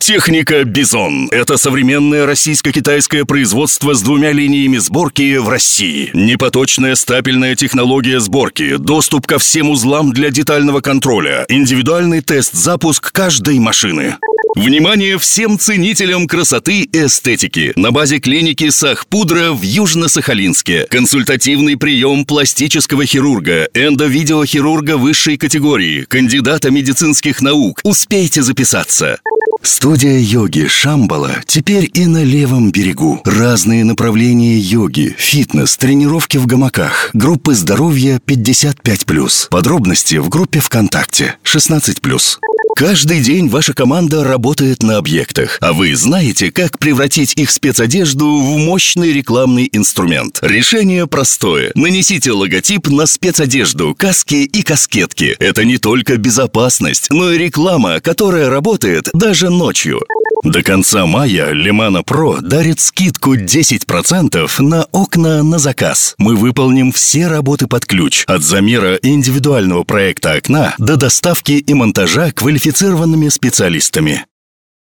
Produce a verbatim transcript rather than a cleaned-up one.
Техника «Бизон» — это современное российско-китайское производство с двумя линиями сборки в России. Непоточная стапельная технология сборки, доступ ко всем узлам для детального контроля, индивидуальный тест-запуск каждой машины. Внимание всем ценителям красоты и эстетики! На базе клиники «Сахпудра» в Южно-Сахалинске. Консультативный прием пластического хирурга, эндовидеохирурга высшей категории, кандидата медицинских наук. Успейте записаться! Студия йоги «Шамбала» теперь и на левом берегу. Разные направления йоги, фитнес, тренировки в гамаках. Группы здоровья пятьдесят пять плюс. Подробности в группе ВКонтакте шестнадцать плюс. Каждый день ваша команда работает на объектах, а вы знаете, как превратить их спецодежду в мощный рекламный инструмент. Решение простое. Нанесите логотип на спецодежду, каски и каскетки. Это не только безопасность, но и реклама, которая работает даже ночью. До конца мая Лемана Про дарит скидку десять процентов на окна на заказ. Мы выполним все работы под ключ, от замера индивидуального проекта окна до доставки и монтажа квалифицированными специалистами.